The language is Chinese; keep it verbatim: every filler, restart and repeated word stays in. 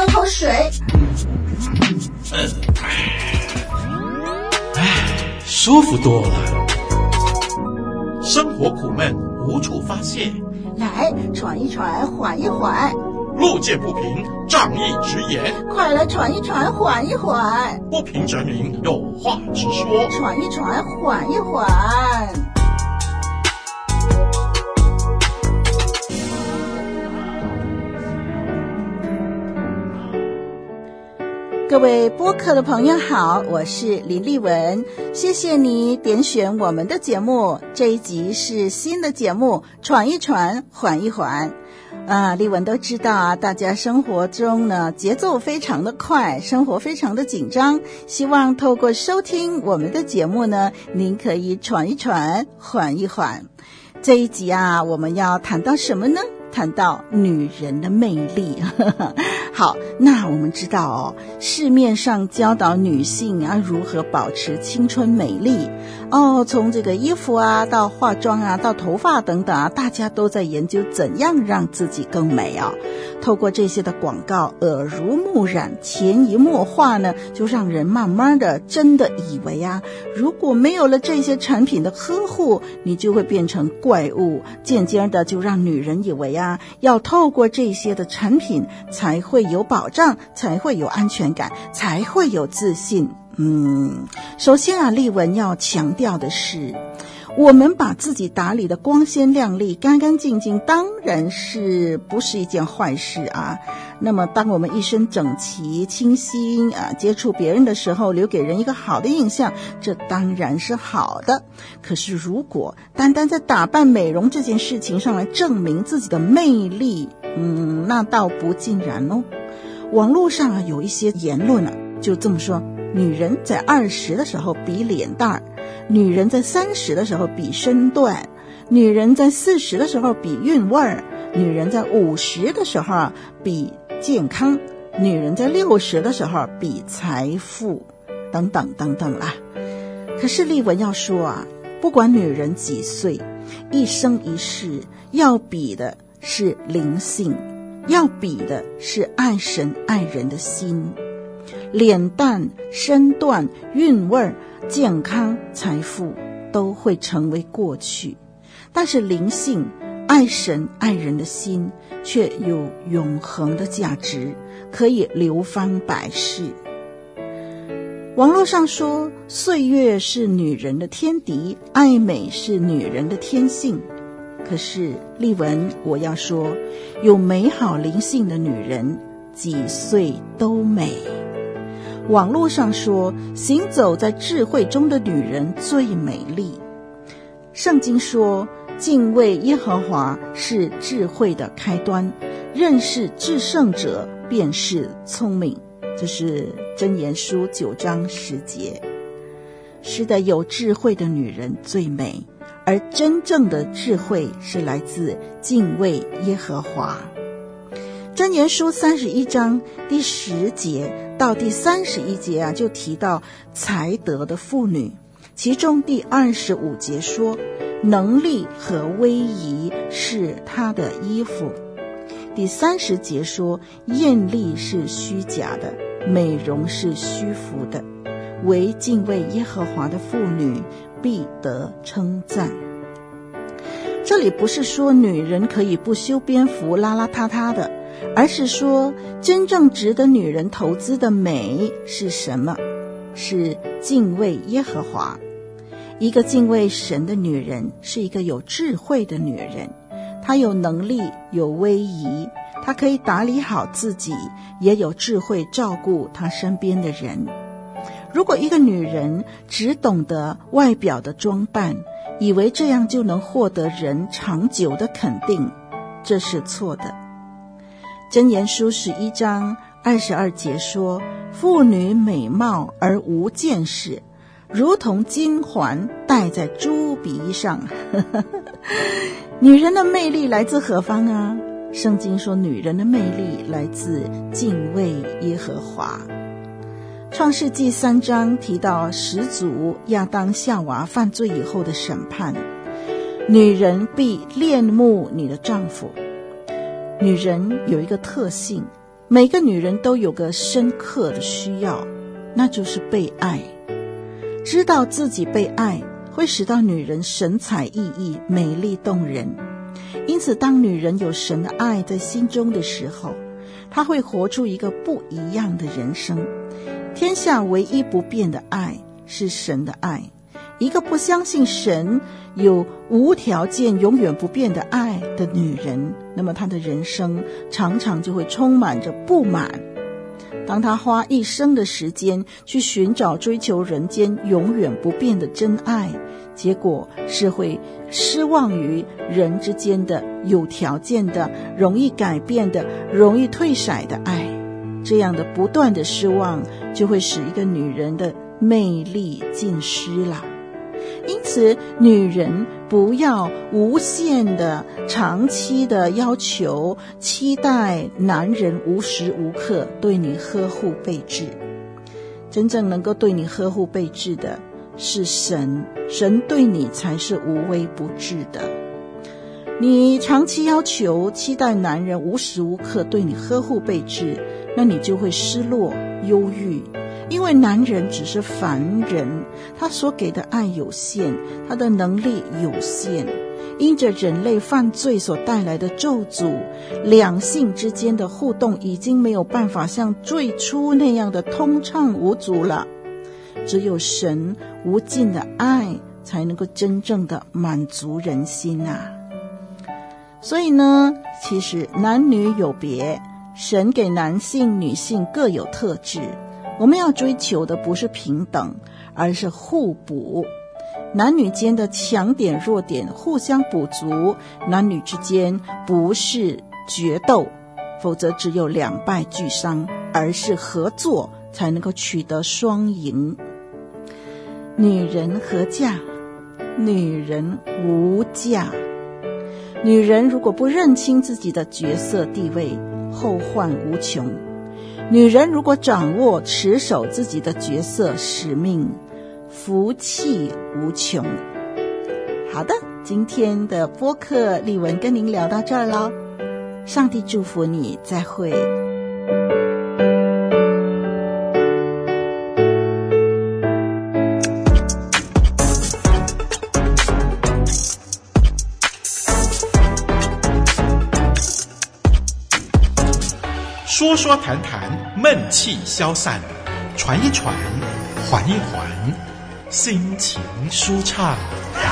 口水。 嗯，哎，舒服多了。生活苦闷无处发泄， 来喘一喘，缓一缓。 路见不平，仗义直言。 快来喘一喘，缓一缓。 不平则鸣，有话直说。 喘一喘，缓一缓。各位播客的朋友好，我是林丽文，谢谢你点选我们的节目。这一集是新的节目，喘一喘，缓一缓。啊，丽文都知道啊，大家生活中呢节奏非常的快，生活非常的紧张，希望透过收听我们的节目呢，您可以喘一喘，缓一缓。这一集啊，我们要谈到什么呢？谈到女人的魅力。好，那我们知道哦，市面上教导女性啊如何保持青春美丽哦，从这个衣服啊到化妆啊到头发等等啊，大家都在研究怎样让自己更美啊。透过这些的广告耳濡目染，潜移默化呢，就让人慢慢的真的以为啊，如果没有了这些产品的呵护，你就会变成怪物，渐渐的就让女人以为啊，要透过这些的产品才会有保障，才会有安全感，才会有自信。嗯，首先啊，丽文要强调的是，我们把自己打理的光鲜亮丽、干干净净，当然是不是一件坏事啊。那么当我们一身整齐、清新啊，接触别人的时候，留给人一个好的印象，这当然是好的。可是如果单单在打扮美容这件事情上来证明自己的魅力，嗯，那倒不尽然哦。网络上啊有一些言论啊，就这么说：女人在二十的时候比脸蛋，女人在三十的时候比身段，女人在四十的时候比韵味儿，女人在五十的时候比健康，女人在六十的时候比财富，等等等等啦。可是丽文要说啊，不管女人几岁，一生一世要比的是灵性，要比的是爱神爱人的心。脸蛋、身段、韵味、健康、财富都会成为过去，但是灵性、爱神爱人的心却有永恒的价值，可以流芳百世。网络上说，岁月是女人的天敌，爱美是女人的天性。可是丽文我要说，有美好灵性的女人几岁都美。网络上说，行走在智慧中的女人最美丽。圣经说，敬畏耶和华是智慧的开端，认识至圣者便是聪明。这是箴言书九章十节。是的，有智慧的女人最美，而真正的智慧是来自敬畏耶和华。箴言书三十一章第十节到第三十一节啊，就提到才德的妇女，其中第二十五节说，能力和威仪是她的衣服。第三十节说，艳丽是虚假的，美容是虚浮的，唯敬畏耶和华的妇女必得称赞。这里不是说女人可以不修边幅邋邋遢遢的，而是说真正值得女人投资的美是什么？是敬畏耶和华。一个敬畏神的女人是一个有智慧的女人，她有能力，有威仪，她可以打理好自己，也有智慧照顾她身边的人。如果一个女人只懂得外表的装扮，以为这样就能获得人长久的肯定，这是错的。箴言书十一章二十二节说，妇女美貌而无见识，如同金环戴在猪鼻上。女人的魅力来自何方啊？圣经说，女人的魅力来自敬畏耶和华。创世纪三章提到始祖亚当夏娃犯罪以后的审判，女人必恋慕你的丈夫。女人有一个特性， 每个女人都有个深刻的需要，那就是被爱。知道自己被爱，会使到女人神采奕奕、美丽动人。因此，当女人有神的爱在心中的时候，她会活出一个不一样的人生。天下唯一不变的爱是神的爱。一个不相信神有无条件永远不变的爱的女人，那么她的人生常常就会充满着不满。当她花一生的时间去寻找追求人间永远不变的真爱，结果是会失望于人之间的有条件的、容易改变的、容易退色的爱。这样的不断的失望，就会使一个女人的魅力尽失了。因此，女人不要无限的、长期的要求、期待男人无时无刻对你呵护备至。真正能够对你呵护备至的是神，神对你才是无微不至的。你长期要求、期待男人无时无刻对你呵护备至，那你就会失落、忧郁。因为男人只是凡人，他所给的爱有限，他的能力有限。因着人类犯罪所带来的咒诅，两性之间的互动已经没有办法像最初那样的通畅无阻了。只有神无尽的爱才能够真正的满足人心啊！所以呢，其实男女有别，神给男性、女性各有特质。我们要追求的不是平等，而是互补。男女间的强点弱点互相补足，男女之间不是决斗，否则只有两败俱伤，而是合作才能够取得双赢。女人何价？女人无价。女人如果不认清自己的角色地位，后患无穷。女人如果掌握持守自己的角色使命，福气无穷。好的，今天的播客丽文跟您聊到这儿了，上帝祝福你，再会。 说说谈谈，闷气消散；传一传，缓一缓，心情舒畅。